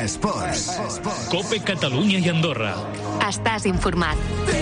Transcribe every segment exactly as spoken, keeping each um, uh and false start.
Esports. Cope Catalunya i Andorra. Estàs informat.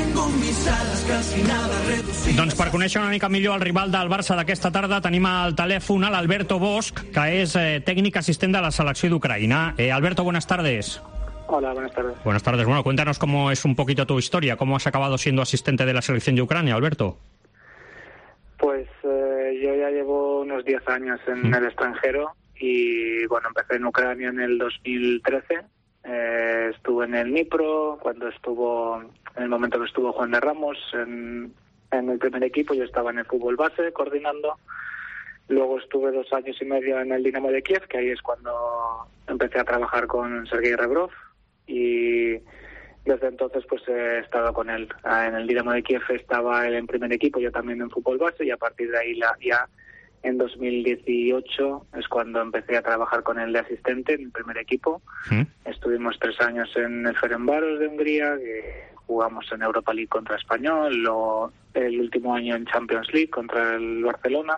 Doncs per conèixer una mica millor el rival del Barça d'aquesta tarda tenim al telèfon a l'Alberto Bosch, que és eh, tècnic assistent de la selecció d'Ucraïna. Eh, Alberto, buenas tardes. Hola, buenas tardes. Buenas tardes. Bueno, cuéntanos cómo es un poquito tu historia, cómo has acabado siendo asistente de la selección de Ucrania, Alberto. Pues eh, yo ya llevo unos diez años en el extranjero y bueno, empecé en Ucrania en el dos mil trece. Eh, estuve en el Dnipro, cuando estuvo, en el momento que estuvo Juan de Ramos en, en el primer equipo, yo estaba en el fútbol base coordinando. Luego estuve dos años y medio en el Dinamo de Kiev, que ahí es cuando empecé a trabajar con Sergei Rebrov, y desde entonces pues he estado con él. En el Dinamo de Kiev estaba él en primer equipo, yo también en fútbol base, y a partir de ahí la, ya en dos mil dieciocho es cuando empecé a trabajar con él de asistente en el primer equipo. ¿Mm? Estuvimos tres años en el Ferencváros de Hungría, que jugamos en Europa League contra Español, luego el último año en Champions League contra el Barcelona,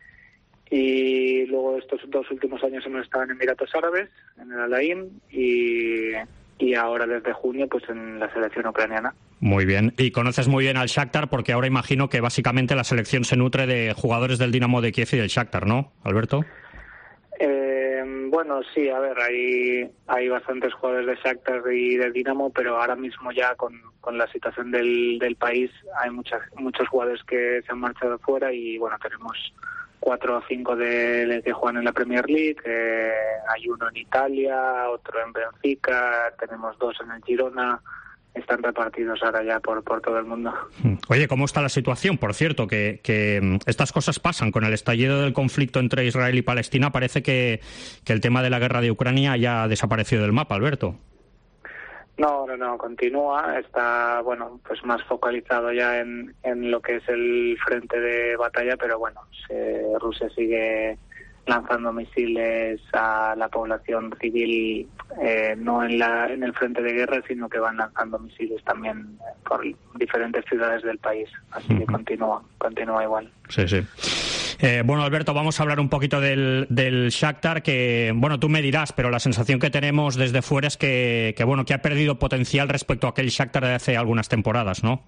y luego estos dos últimos años hemos estado en Emiratos Árabes, en el Al Ain, y, y ahora desde junio pues en la selección ucraniana. Muy bien. Y conoces muy bien al Shakhtar, porque ahora imagino que básicamente la selección se nutre de jugadores del Dinamo de Kiev y del Shakhtar, ¿no, Alberto? Eh, bueno, sí, a ver, hay hay bastantes jugadores de Shakhtar y de Dinamo, pero ahora mismo ya con, con la situación del, del país hay muchas, muchos jugadores que se han marchado fuera, y bueno, tenemos cuatro o cinco de que juegan en la Premier League, eh, hay uno en Italia, otro en Benfica, tenemos dos en el Girona. Están repartidos ahora ya por, por todo el mundo. Oye, ¿cómo está la situación? Por cierto, que, que estas cosas pasan. Con el estallido del conflicto entre Israel y Palestina, parece que, que el tema de la guerra de Ucrania ya ha desaparecido del mapa, Alberto. No, no, no, continúa. Está, bueno, pues más focalizado ya en, en lo que es el frente de batalla, pero bueno, se, Rusia sigue lanzando misiles a la población civil, eh, no en la en el frente de guerra, sino que van lanzando misiles también por diferentes ciudades del país. Así uh-huh. que continúa, continúa igual. Sí, sí. Eh, bueno, Alberto, vamos a hablar un poquito del, del Shakhtar, que, bueno, tú me dirás, pero la sensación que tenemos desde fuera es que, que bueno, que ha perdido potencial respecto a aquel Shakhtar de hace algunas temporadas, ¿no?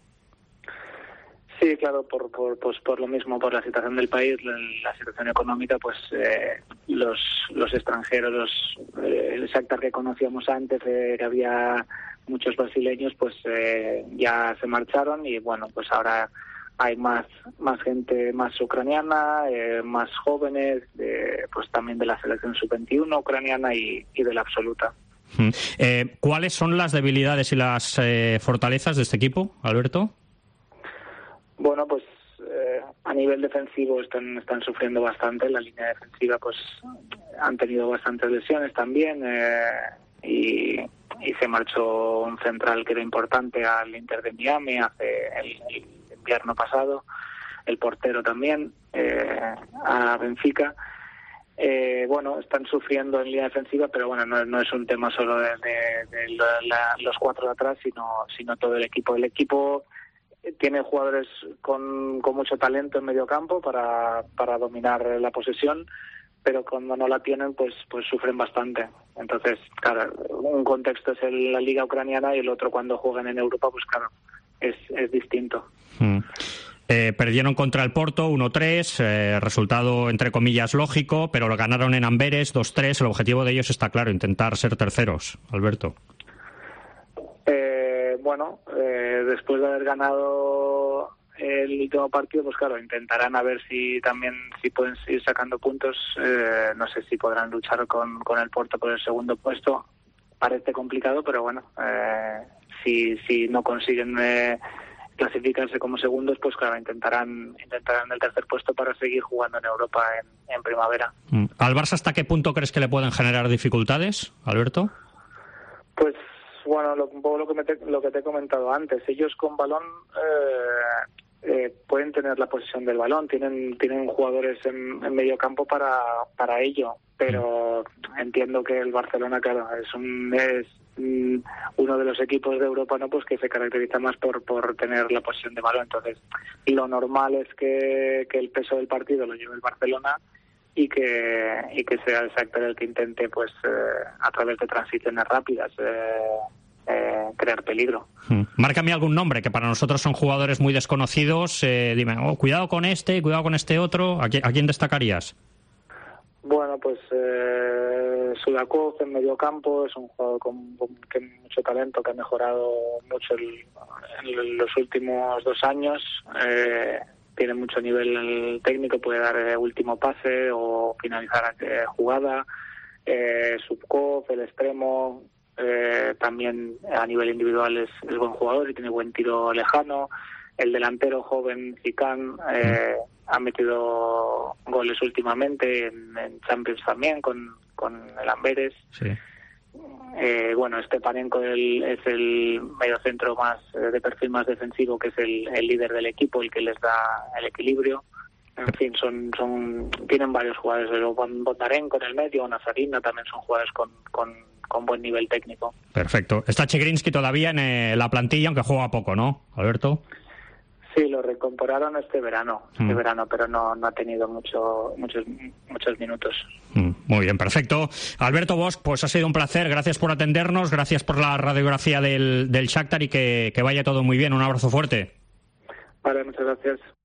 Sí, claro, por, por, pues por lo mismo, por la situación del país, la, la situación económica, pues eh, los los extranjeros, los, eh, el Shakhtar que conocíamos antes, eh, que había muchos brasileños, pues eh, ya se marcharon, y bueno, pues ahora hay más más gente más ucraniana, eh, más jóvenes, eh, pues también de la selección sub veintiuno ucraniana y, y de la absoluta. Eh, ¿Cuáles son las debilidades y las eh, fortalezas de este equipo, Alberto? Bueno, pues eh, a nivel defensivo están están sufriendo bastante. La línea defensiva pues han tenido bastantes lesiones también, eh, y, y se marchó un central que era importante al Inter de Miami hace el, el invierno pasado, el portero también, eh, a Benfica. Eh, bueno, están sufriendo en línea defensiva, pero bueno, no, no es un tema solo de, de, de la, la, los cuatro de atrás, sino sino todo el equipo. El equipo tiene jugadores con, con mucho talento en medio campo para, para dominar la posesión, pero cuando no la tienen pues pues sufren bastante. Entonces, claro, un contexto es el, la liga ucraniana, y el otro cuando juegan en Europa, pues claro, es, es distinto. Mm. Eh, perdieron contra el Porto uno tres, eh, resultado entre comillas lógico, pero lo ganaron en Amberes dos tres. El objetivo de ellos está claro, intentar ser terceros, Alberto. Eh, bueno, eh, después de haber ganado el último partido, pues claro, intentarán a ver si también si pueden seguir sacando puntos. Eh, no sé si podrán luchar con, con el Porto por el segundo puesto. Parece complicado, pero bueno, eh, si si no consiguen eh, clasificarse como segundos, pues claro, intentarán intentarán el tercer puesto para seguir jugando en Europa en, en primavera. ¿Al Barça hasta qué punto crees que le pueden generar dificultades, Alberto? Pues bueno, lo, un poco lo que, me te, lo que te he comentado antes. Ellos con balón eh, eh, pueden tener la posesión del balón, tienen tienen jugadores en, en medio campo para para ello, pero entiendo que el Barcelona, claro, es un es mm, uno de los equipos de Europa, no, pues que se caracteriza más por por tener la posesión de balón. Entonces, lo normal es que, que el peso del partido lo lleve el Barcelona, y que y que sea el Shakhtar el que intente, pues eh, a través de transiciones rápidas, eh, eh, crear peligro. Mm. Márcame algún nombre, que para nosotros son jugadores muy desconocidos. Eh, dime, oh, cuidado con este, cuidado con este otro. ¿A quién, a quién destacarías? Bueno, pues eh, Sudakov en medio campo es un jugador con, con, con mucho talento, que ha mejorado mucho el, en los últimos dos años. Eh, tiene mucho nivel técnico, puede dar el último pase o finalizar eh, jugada. Eh, Zubkov, el extremo, eh, también a nivel individual es, es buen jugador y tiene buen tiro lejano. El delantero joven Zidane eh, ha metido goles últimamente en, en Champions también con, con el Amberes. Sí. Eh, bueno, Stepanenko el, es el mediocentro más eh, de perfil más defensivo, que es el, el líder del equipo, el que les da el equilibrio. En fin, son son tienen varios jugadores. Bondarenko en el medio, Nazarina también son jugadores con, con, con buen nivel técnico. Perfecto. Está Chigrinsky todavía en eh, la plantilla, aunque juega poco, ¿no, Alberto? Sí, lo reincorporaron este verano, este mm. verano, pero no, no ha tenido mucho, muchos muchos minutos. Mm, muy bien, perfecto. Alberto Bosch, pues ha sido un placer. Gracias por atendernos, gracias por la radiografía del, del Shakhtar y que, que vaya todo muy bien. Un abrazo fuerte. Vale, muchas gracias.